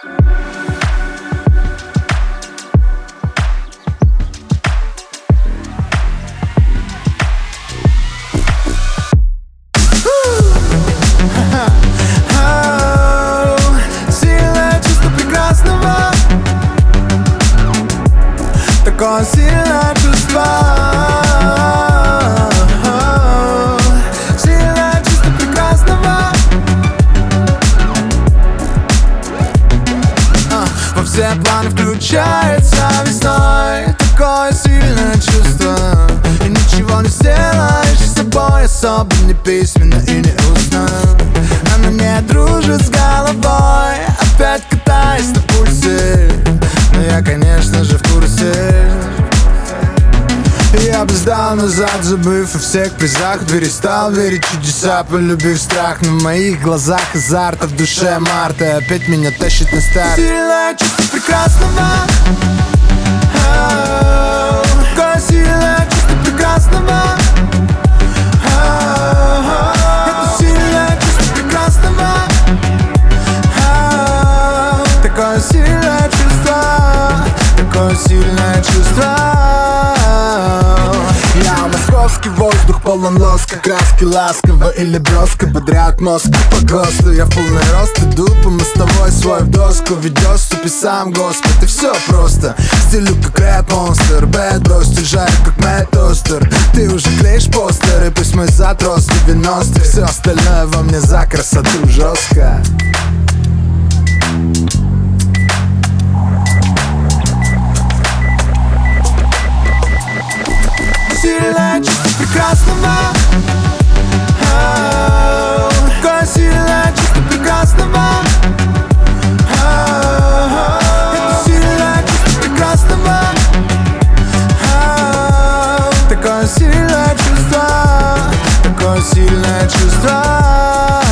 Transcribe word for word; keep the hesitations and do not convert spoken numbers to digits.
Такое сильное чувство, сильное чувство прекрасного. а, Во все планы включается весной. Такое сильное чувство, и ничего не сделаешь с собой, особо не письменно и не устно. Она не дружит с головой, опять катаясь на пульсе. Но я, конечно же, в курсе. Я бы сдал назад, забыв о всех призах. Перестал верить в чудеса, полюбив страх. Но в моих глазах азарт, а в душе март. И опять меня тащит на старт. Сильное чувство прекрасного, такое сильное чувство прекрасного. Это сильное чувство прекрасного, такое сильное чувство, такое сильное чувство. Я московский воздух полон лоска, краски ласково или броско бодрят мозг по ГОСТу. Я в полный рост иду по мостовой, свой в доску ведёт, ступи сам Господь. И все просто, стилю как рэп-монстр. Бэд бросьте жарь как Мэтт Тостер. Ты уже клеишь постеры, пусть мой зад рос девяностых. Все остальное во мне за красоту жестко. Сильное чувство прекрасного, такое сильное чувство прекрасного. Это сильное чувство прекрасного, такое сильное чувство, такое сильное чувство.